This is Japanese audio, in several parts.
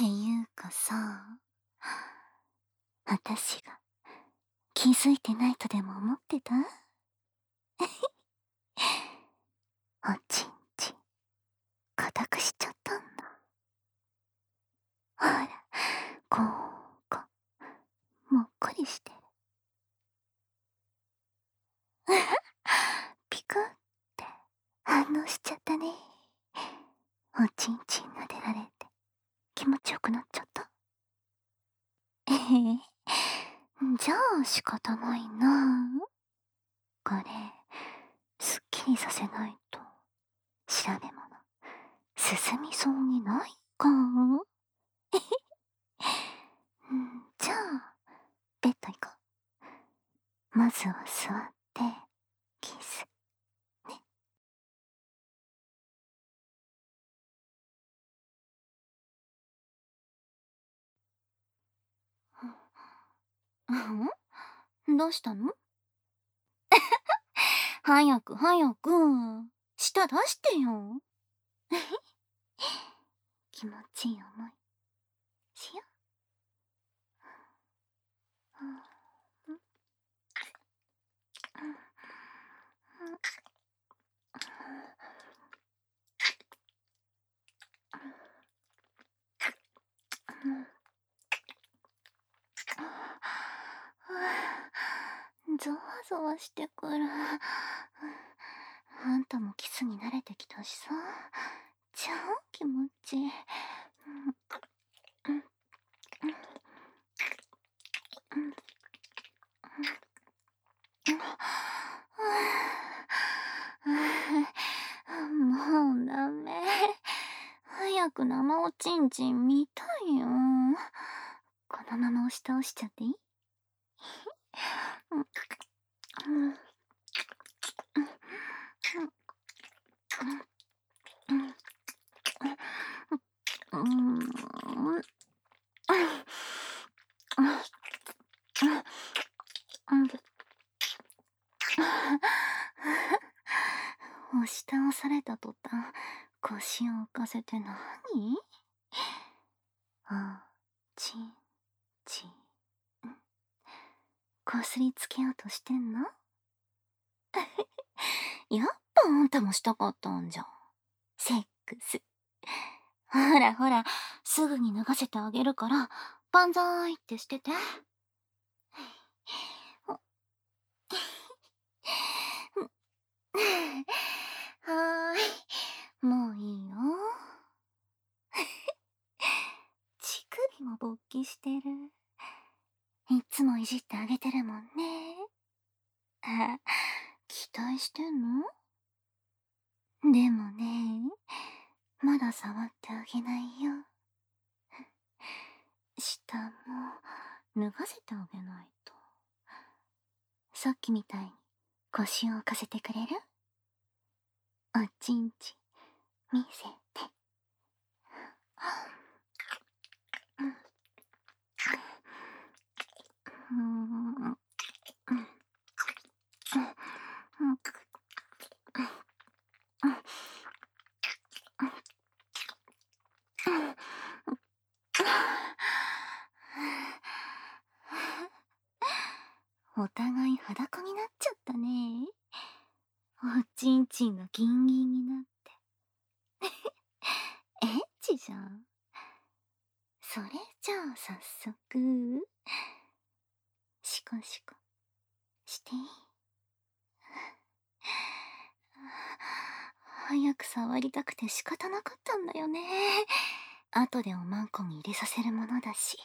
ていうかさ、私が気づいてないとでも思ってた？おちんちん、固くしちゃったんだ。ほら、ここ、もっこりしてる。ピクって反応しちゃったね。おちんちん撫でられて気持ちよくなっちゃった。えへへ。じゃあ仕方ないな。これ、すっきりさせないと調べ物進みそうにないか。じゃあ、ベッド行こう。まずは座って、キス。ね。どうしたの？早く早く、舌出してよ。気持ちいい思いしよう。ゾワゾワしてくる。あんたもキスに慣れてきたしさ、超気持ちいい。もうダメ。早く生おちんちん見たいよ。このまま押し倒しちゃっていい？押し倒された途端、腰を浮かせて何？おちんちん。こすりつけようとしてんの？やっぱあんたもしたかったんじゃん。セックス。ほらほら、すぐに脱がせてあげるから、万歳ってしてて。はーい、もういいよ。乳首も勃起してる。いっつもいじってあげてるもんね。あ、期待してんの？でもね、まだ触ってあげないよ。下も脱がせてあげないと。さっきみたいに腰を浮かせてくれる？おちんちん見せて。お互い裸になっちゃったね。おちんちんがギンギンになって。エッチじゃん。それじゃあ早速、シコシコしていい？早く触りたくて仕方なかったんだよね。後でおまんこに入れさせるものだし。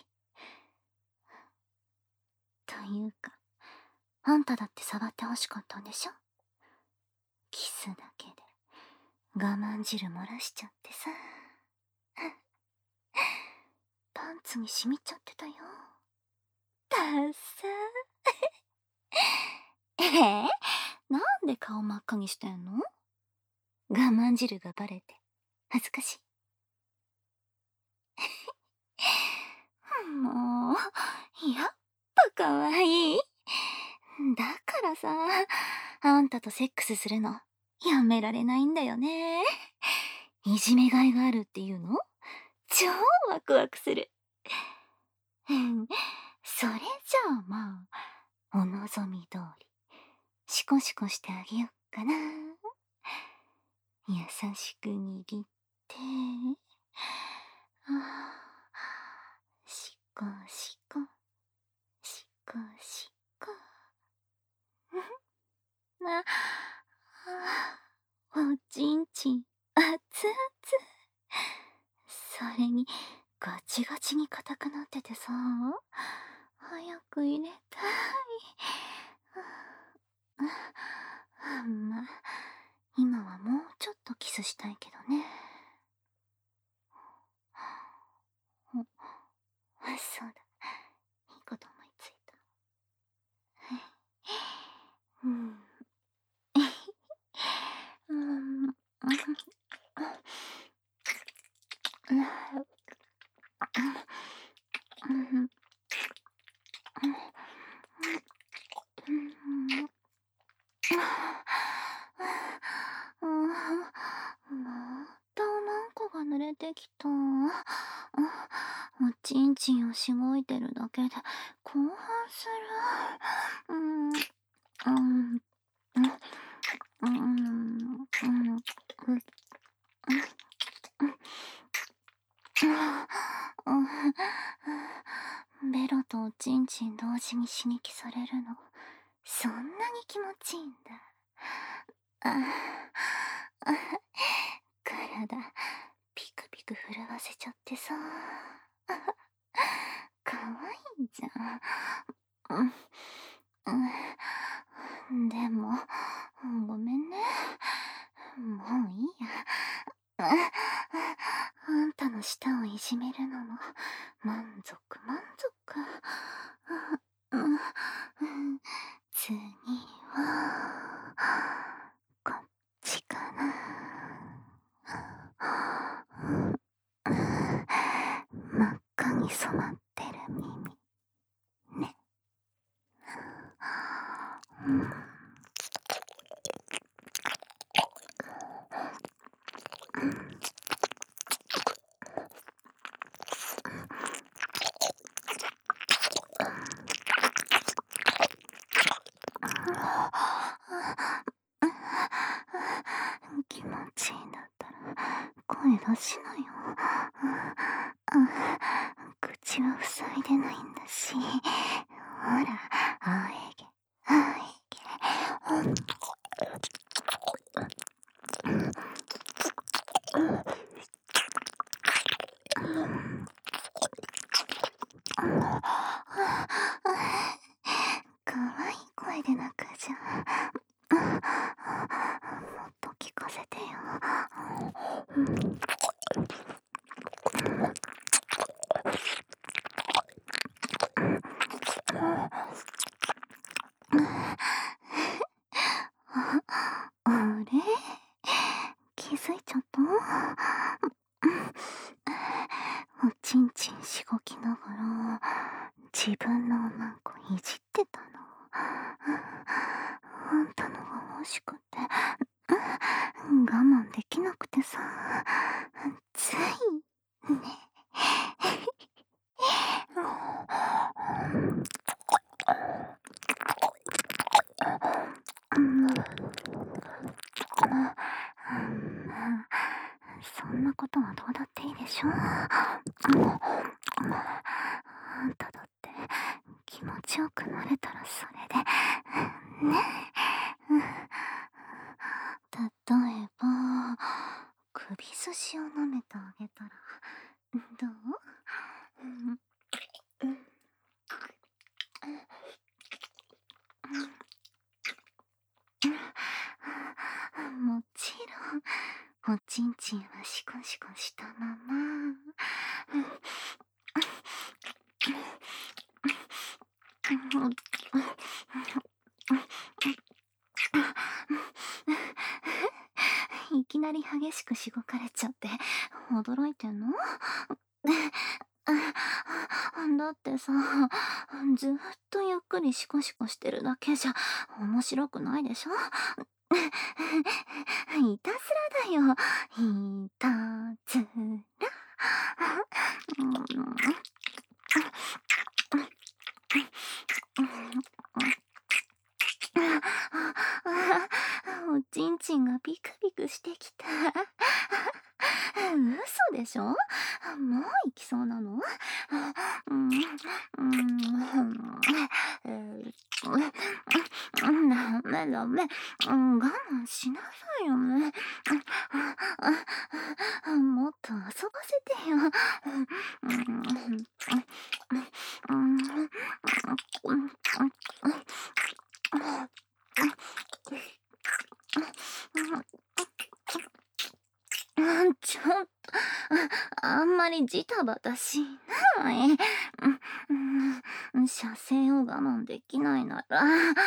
というか、あんただって触ってほしかったんでしょ？キスだけで我慢汁漏らしちゃってさ。パンツに染みちゃってたよ。ダッサー。なんで顔真っ赤にしてんの？我慢汁がバレて恥ずかしい？もう、やっぱ可愛い。だからさ、あんたとセックスするのやめられないんだよね。いじめがいがあるっていうの？ 超ワクワクする。それじゃあまあ、お望み通り、シコシコしてあげよっかな。優しく握って、シコシコ、シコシコ。あ、おちんちん、熱々。それに、ガチガチに硬くなっててさ、早く入れたい。まあ、今はもうちょっとキスしたいけどね。そうだ。いいこと思いついた。うん。うん。またなんかが濡れてきた。おちんちんをしごいてるだけで興奮する。ベロとおちんちん同時に刺激されるの、そんなに気持ちいいんだ。体ピクピク震わせちゃってさ。かわいいじゃん。でも、ごめんね。もういいや。あんたの舌をいじめるのも満足満足。次はこっちかな。真っ赤に染まってる耳ね。気持ちいいんだったら声出しなよ。口は塞いでないんだし。ほら、あえげ、あえげ。かわいい声で泣くじゃん。もっと聞かせてよ。あれ、気づいちゃった？おちんちんしごきながら自分のおまんこいじってたの。あんたのが欲しくて我慢できなくてさ、ついね。そんなことはどうだっていいでしょ。あんただって気持ちよくなれたらそれでね。例えば首筋を舐めてあげたらどう？もちろんおちんちんはシコシコしたまま。いきなり激しくしごかれちゃって驚いてんの？だってさ、ずっとゆっくりシコシコしてるだけじゃ面白くないでしょ。いたずらだよ。いたずら。 嘘でしょ？もう行きそうなの？うん、うん、ダメダメ。我慢しなさいよね。もっと遊ばせてよ。ちょっと、あんまりジタバタしない。射精を我慢できないなら、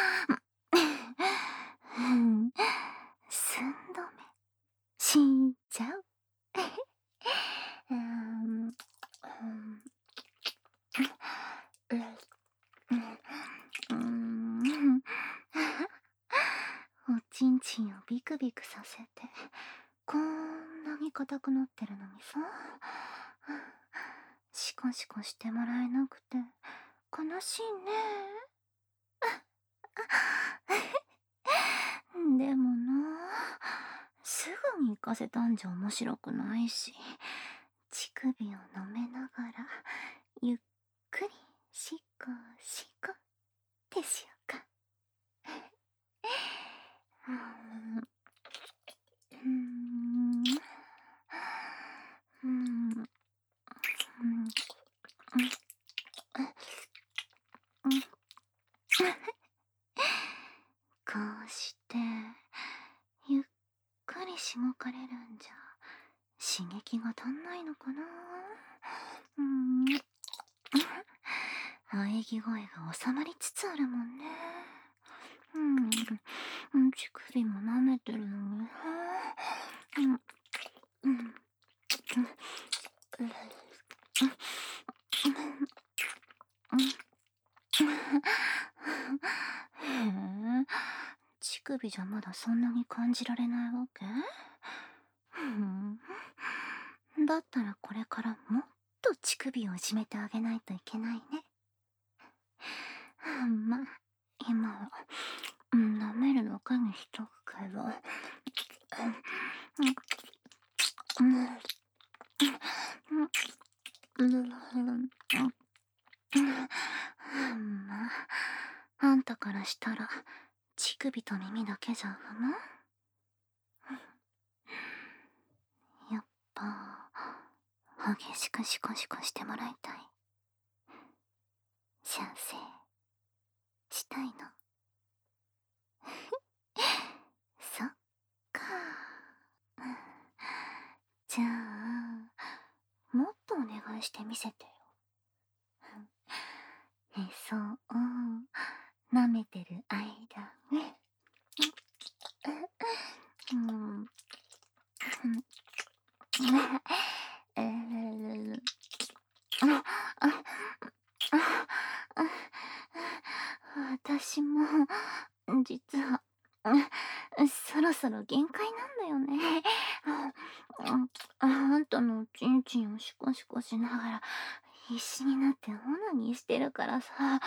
寸止めしちゃう。うん、うん、おちんちんをビクビクさせて、こんなに硬くなってるのにさ、シコシコしてもらえなくて悲しいね。でもな、すぐに行かせたんじゃ面白くないし、乳首を舐めながらゆっくりシコシコってしようか。こうしてゆっくりしごかれるんじゃ刺激が足んないのかな。喘ぎ声が収まりつつあるもんね。乳首も舐めてるのに。へえ、乳首じゃまだそんなに感じられないわけ？だったらこれからもっと乳首をいじめてあげないといけないね。まあ、今は、舐めるのかにしとくけど。まあ、あんたからしたら乳首と耳だけじゃ不満？やっぱ激しくシコシコしてもらいたい。射精したいの？そっか。じゃあもっとお願いしてみせてよ。へそを舐めてる間ね。私も実はそろそろ限界なんだよね。あんたのおちんちんをシコシコしながら必死になってオナニーしてるからさ。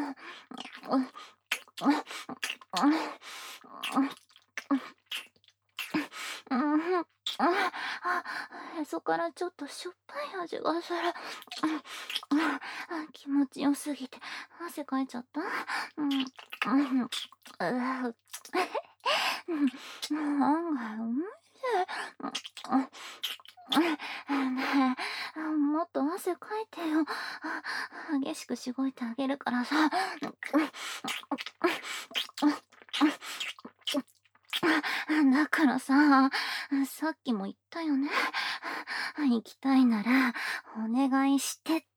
へそからちょっとしょっぱい味がする。気持ちよすぎて汗かいちゃった。案外うまいねえ、もっと汗かいてよ。激しくしごいてあげるからさ。だからさ、さっきも言ったよね。行きたいならお願いしてって。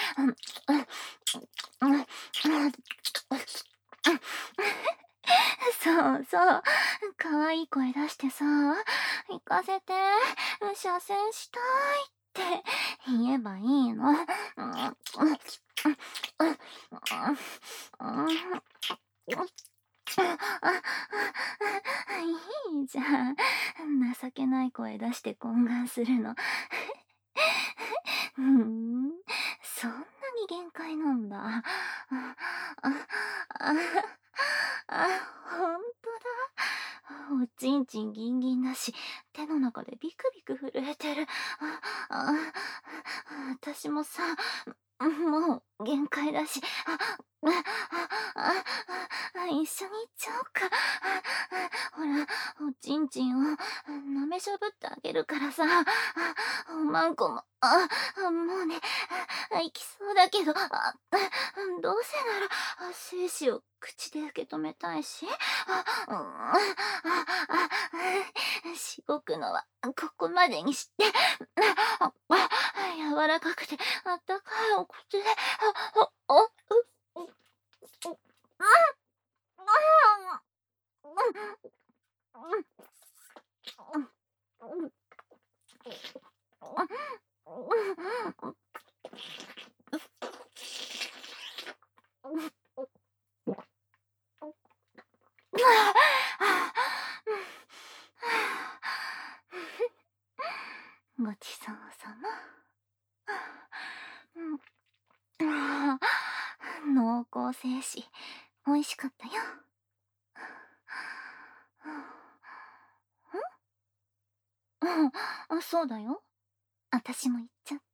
そうそう、可愛い声出してさ、行かせて、射精したいって言えばいいの。いいじゃん。情けない声出して懇願するの。そんなに限界なんだ。ほんとだ。 おちんちんギンギンだし、手の中でビクビク震えてる。あ、あ、私もさ、もう限界だし、一緒に行っちゃおうか。ほら、おちんちんを舐めしゃぶってあげるからさ。おまんこも、もうね、行きそうだけど、どうせなら、精子を口で受け止めたいし、しごくのはここまでにして、柔らかくてあったかいお口で、ごちそうさま。濃厚精子、美味しかったよ。そうだよ。私も行っちゃった。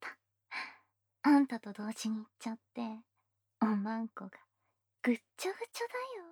あんたと同時に行っちゃって、おまんこがぐっちょぐちょだよ。